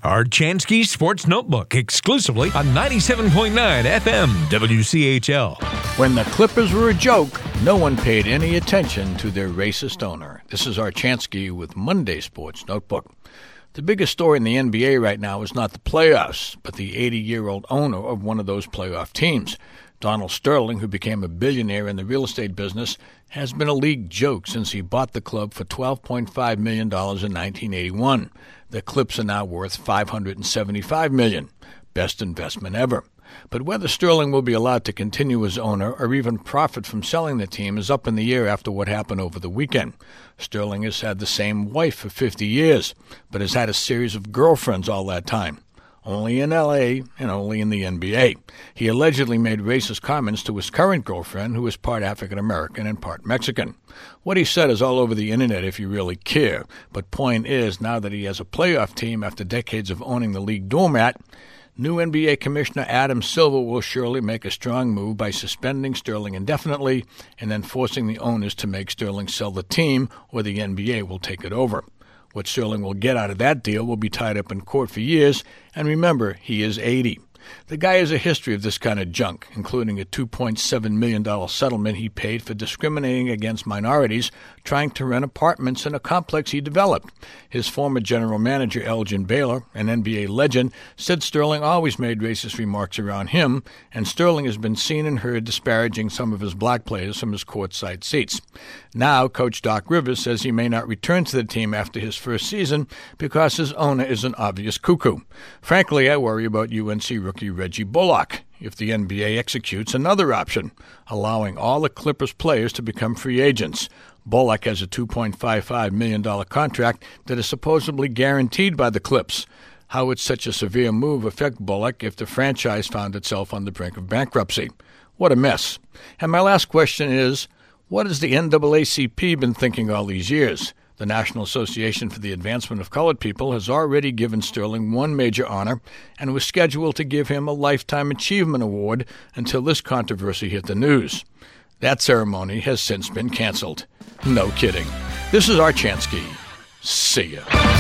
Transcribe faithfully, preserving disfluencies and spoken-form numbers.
Archansky Sports Notebook, exclusively on ninety-seven point nine F M W C H L. When the Clippers were a joke, no one paid any attention to their racist owner. This is Archansky with Monday Sports Notebook. The biggest story in the N B A right now is not the playoffs, but the eighty-year-old owner of one of those playoff teams. Donald Sterling, who became a billionaire in the real estate business, has been a league joke since he bought the club for twelve point five million dollars in nineteen eighty-one. The Clips are now worth five hundred seventy-five million dollars. Best investment ever. But whether Sterling will be allowed to continue as owner or even profit from selling the team is up in the air after what happened over the weekend. Sterling has had the same wife for fifty years, but has had a series of girlfriends all that time. Only in L A and only in the N B A. He allegedly made racist comments to his current girlfriend, who is part African-American and part Mexican. What he said is all over the internet if you really care, but point is, now that he has a playoff team after decades of owning the league doormat, new N B A Commissioner Adam Silver will surely make a strong move by suspending Sterling indefinitely and then forcing the owners to make Sterling sell the team, or the N B A will take it over. What Sterling will get out of that deal will be tied up in court for years, and remember, he is eighty. The guy has a history of this kind of junk, including a two point seven million dollars settlement he paid for discriminating against minorities trying to rent apartments in a complex he developed. His former general manager, Elgin Baylor, an N B A legend, said Sterling always made racist remarks around him, and Sterling has been seen and heard disparaging some of his black players from his courtside seats. Now, Coach Doc Rivers says he may not return to the team after his first season because his owner is an obvious cuckoo. Frankly, I worry about U N C rookie Reggie Bullock if the N B A executes another option, allowing all the Clippers players to become free agents. Bullock has a two point five five million dollars contract that is supposedly guaranteed by the Clips. How would such a severe move affect Bullock if the franchise found itself on the brink of bankruptcy? What a mess. And my last question is, what has the N double A C P been thinking all these years? The National Association for the Advancement of Colored People has already given Sterling one major honor and was scheduled to give him a Lifetime Achievement Award until this controversy hit the news. That ceremony has since been canceled. No kidding. This is Archansky. See ya.